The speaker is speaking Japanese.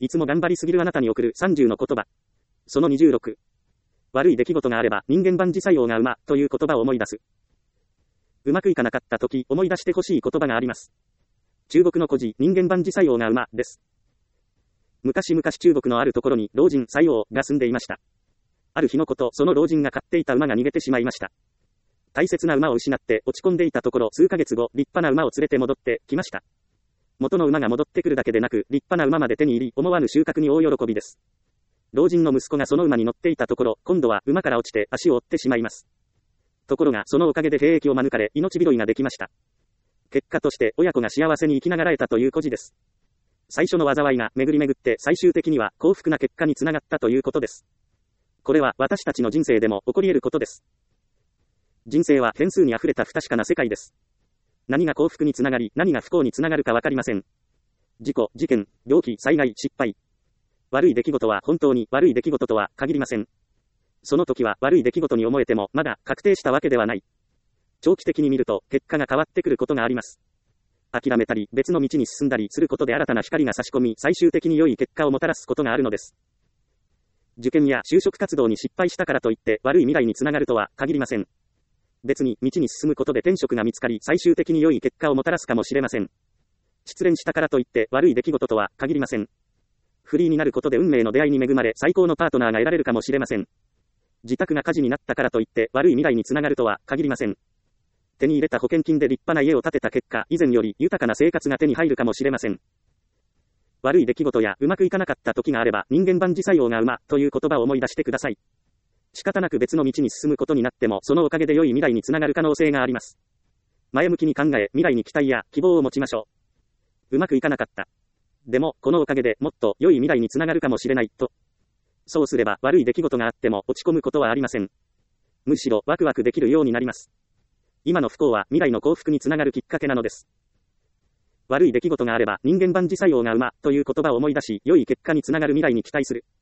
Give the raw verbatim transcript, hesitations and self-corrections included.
いつも頑張りすぎるあなたに送るさんじゅうの言葉。そのにじゅうろく。悪い出来事があれば人間万事作用が馬という言葉を思い出す。うまくいかなかった時思い出してほしい言葉があります。中国の古事人間万事作用が馬です。昔々中国のあるところに老人作用が住んでいました。ある日のこと、その老人が飼っていた馬が逃げてしまいました。大切な馬を失って落ち込んでいたところ、数ヶ月後、立派な馬を連れて戻ってきました。元の馬が戻ってくるだけでなく、立派な馬まで手に入り、思わぬ収穫に大喜びです。老人の息子がその馬に乗っていたところ、今度は馬から落ちて足を折ってしまいます。ところが、そのおかげで兵役を免れ、命拾いができました。結果として、親子が幸せに生きながらえたという故事です。最初の災いが巡り巡って最終的には幸福な結果につながったということです。これは私たちの人生でも起こり得ることです。人生は変数に溢れた不確かな世界です。何が幸福につながり、何が不幸につながるかわかりません。事故、事件、病気、災害、失敗。悪い出来事は本当に悪い出来事とは限りません。その時は悪い出来事に思えてもまだ確定したわけではない。長期的に見ると結果が変わってくることがあります。諦めたり別の道に進んだりすることで新たな光が差し込み、最終的に良い結果をもたらすことがあるのです。受験や就職活動に失敗したからといって悪い未来につながるとは限りません。別に道に進むことで転職が見つかり最終的に良い結果をもたらすかもしれません。失恋したからといって悪い出来事とは限りません。フリーになることで運命の出会いに恵まれ最高のパートナーが得られるかもしれません。自宅が火事になったからといって悪い未来につながるとは限りません。手に入れた保険金で立派な家を建てた結果、以前より豊かな生活が手に入るかもしれません。悪い出来事やうまくいかなかった時があれば人間万事作用が馬という言葉を思い出してください。仕方なく別の道に進むことになってもそのおかげで良い未来につながる可能性があります。前向きに考え未来に期待や希望を持ちましょう。うまくいかなかった。でもこのおかげでもっと良い未来につながるかもしれないと。そうすれば悪い出来事があっても落ち込むことはありません。むしろワクワクできるようになります。今の不幸は未来の幸福につながるきっかけなのです。悪い出来事があれば人間万事作用が馬という言葉を思い出し、良い結果につながる未来に期待する。